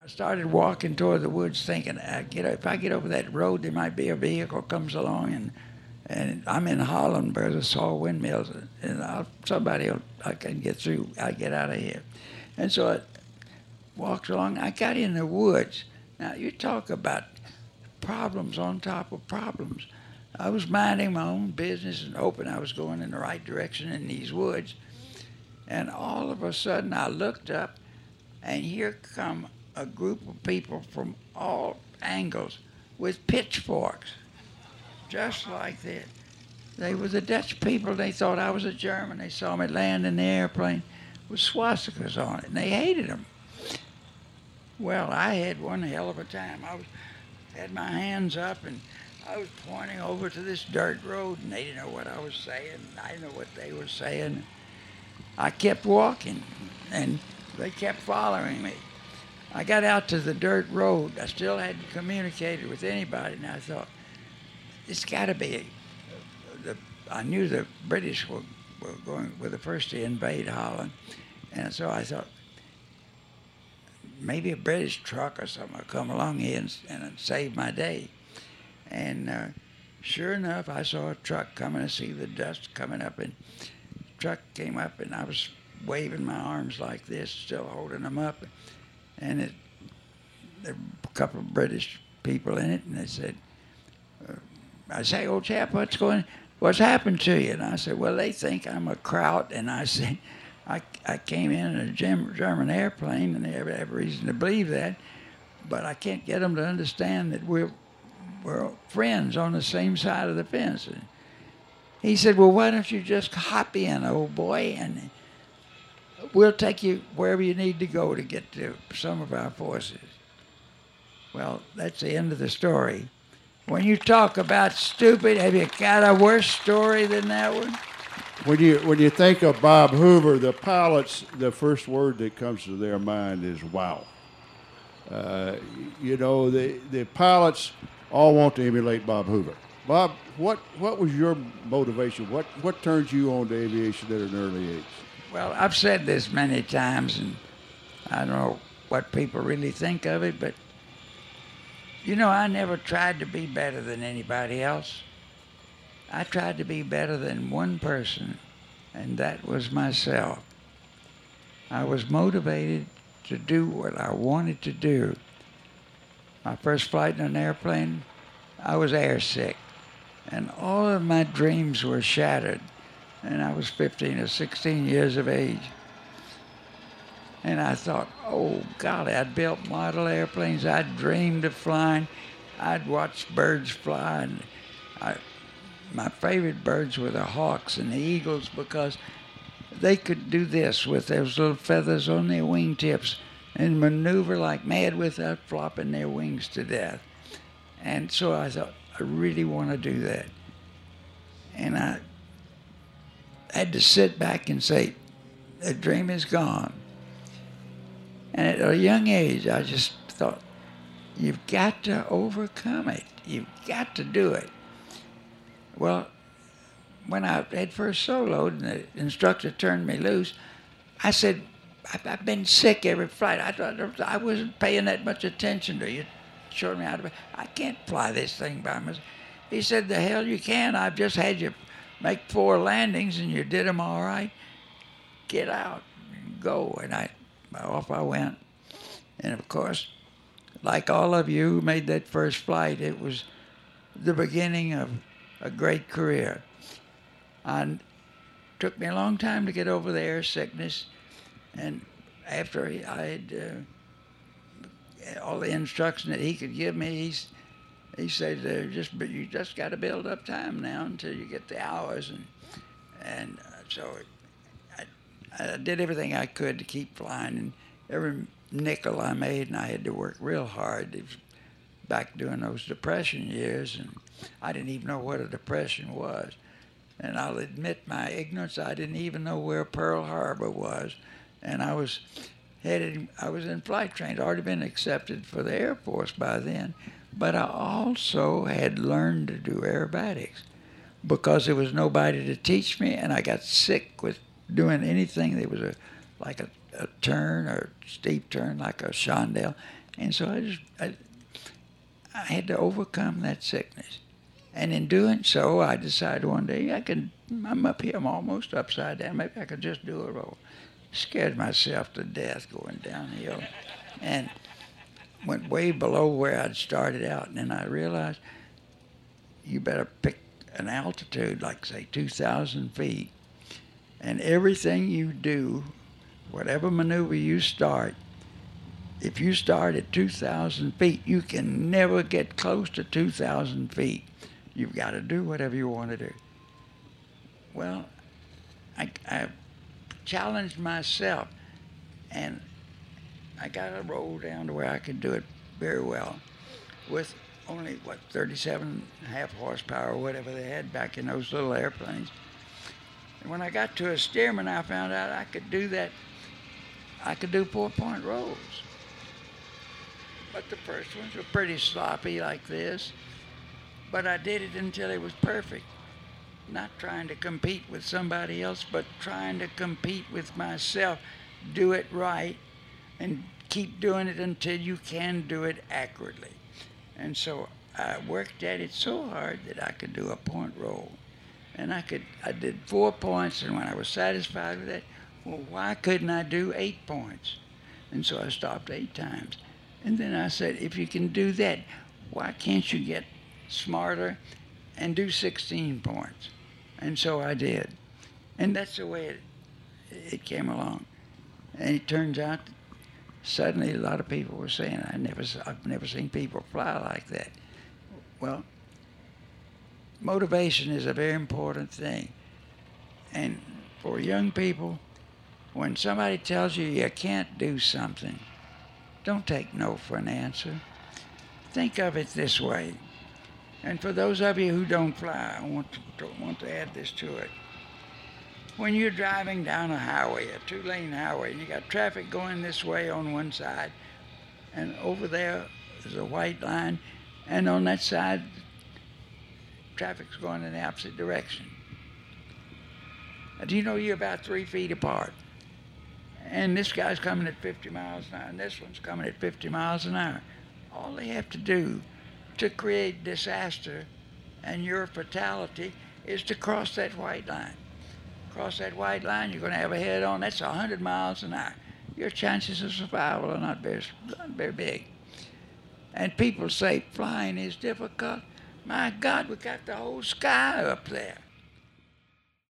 started walking toward the woods, thinking, if I get over that road, there might be a vehicle comes along, and I'm in Holland where there's saw windmills, and I can get through. I get out of here, and so I walked along. I got in the woods. Now you talk about problems on top of problems. I was minding my own business and hoping I was going in the right direction in these woods, and all of a sudden I looked up, and here come a group of people from all angles with pitchforks, just like this. They were the Dutch people. They thought I was a German. They saw me land in the airplane with swastikas on it, and they hated them. Well, I had one hell of a time. Had my hands up, and I was pointing over to this dirt road, and they didn't know what I was saying. I didn't know what they were saying. I kept walking, and they kept following me. I got out to the dirt road. I still hadn't communicated with anybody, and I thought, it's got to be. I knew the British were the first to invade Holland, and so I thought, maybe a British truck or something will come along here and save my day. And sure enough, I saw a truck coming. I see the dust coming up, and the truck came up, and I was waving my arms like this, still holding them up. And there were a couple of British people in it, and they said, I say, old chap, what's happened to you? And I said, well, they think I'm a kraut. And I said, I came in a German airplane, and they have every reason to believe that, but I can't get them to understand that we're friends on the same side of the fence. And he said, well, why don't you just hop in, old boy, and we'll take you wherever you need to go to get to some of our forces. Well, that's the end of the story. When you talk about stupid, have you got a worse story than that one? When you think of Bob Hoover, the pilots, the first word that comes to their mind is wow. The pilots all want to emulate Bob Hoover. Bob, what was your motivation? What turns you on to aviation at an early age? Well, I've said this many times, and I don't know what people really think of it, but I never tried to be better than anybody else. I tried to be better than one person, and that was myself. I was motivated to do what I wanted to do. My first flight in an airplane, I was airsick, and all of my dreams were shattered, and I was 15 or 16 years of age. And I thought, oh, golly, I'd built model airplanes. I'd dreamed of flying. I'd watched birds fly. And my favorite birds were the hawks and the eagles because they could do this with those little feathers on their wingtips and maneuver like mad without flopping their wings to death. And so I thought, I really want to do that. And I had to sit back and say, the dream is gone. And at a young age, I just thought, you've got to overcome it. You've got to do it. Well, when I had first soloed and the instructor turned me loose, I said, I've been sick every flight. I thought I wasn't paying that much attention to you. Showed me how to. I can't fly this thing by myself. He said, the hell you can. I've just had you make 4 landings and you did them all right. Get out and go. And off I went. And of course, like all of you who made that first flight, it was the beginning of a great career. And it took me a long time to get over the air sickness. And after I had all the instruction that he could give me, he said, you just got to build up time now until you get the hours. And so I did everything I could to keep flying. And every nickel I made, and I had to work real hard. It was back during those Depression years, and I didn't even know what a depression was. And I'll admit my ignorance, I didn't even know where Pearl Harbor was. And I was in flight training. I'd already been accepted for the Air Force by then. But I also had learned to do aerobatics because there was nobody to teach me, and I got sick with doing anything that was like a turn or steep turn, like a chandelle. And so I had to overcome that sickness. And in doing so, I decided one day I'm up here, I'm almost upside down. Maybe I could just do a roll. Scared myself to death going downhill. And went way below where I'd started out. And then I realized you better pick an altitude, like say 2,000 feet. And everything you do, whatever maneuver you start, if you start at 2,000 feet, you can never get close to 2,000 feet. You've got to do whatever you want to do. Well, I challenged myself, and I got a roll down to where I could do it very well with only, 37.5 horsepower or whatever they had back in those little airplanes. And when I got to a Stearman, I found out I could do that. I could do 4-point rolls. But the first ones were pretty sloppy like this. But I did it until it was perfect. Not trying to compete with somebody else, but trying to compete with myself. Do it right and keep doing it until you can do it accurately. And so I worked at it so hard that I could do a point roll. And I did 4 points, and when I was satisfied with that, well, why couldn't I do 8 points? And so I stopped 8 times. And then I said, if you can do that, why can't you get smarter and do 16 points? And so I did. And that's the way it came along. And it turns out that suddenly a lot of people were saying, I've never seen people fly like that. Well, motivation is a very important thing. And for young people, when somebody tells you you can't do something, don't take no for an answer. Think of it this way. And for those of you who don't fly, I want to add this to it. When you're driving down a highway, a 2-lane highway, and you got traffic going this way on one side, and over there is a white line, and on that side, traffic's going in the opposite direction. Do you know you're about 3 feet apart? And this guy's coming at 50 miles an hour, and this one's coming at 50 miles an hour. All they have to do to create disaster and your fatality is to cross that white line. Cross that white line, you're going to have a head-on. That's 100 miles an hour. Your chances of survival are not very big. And people say flying is difficult. My God, we got the whole sky up there.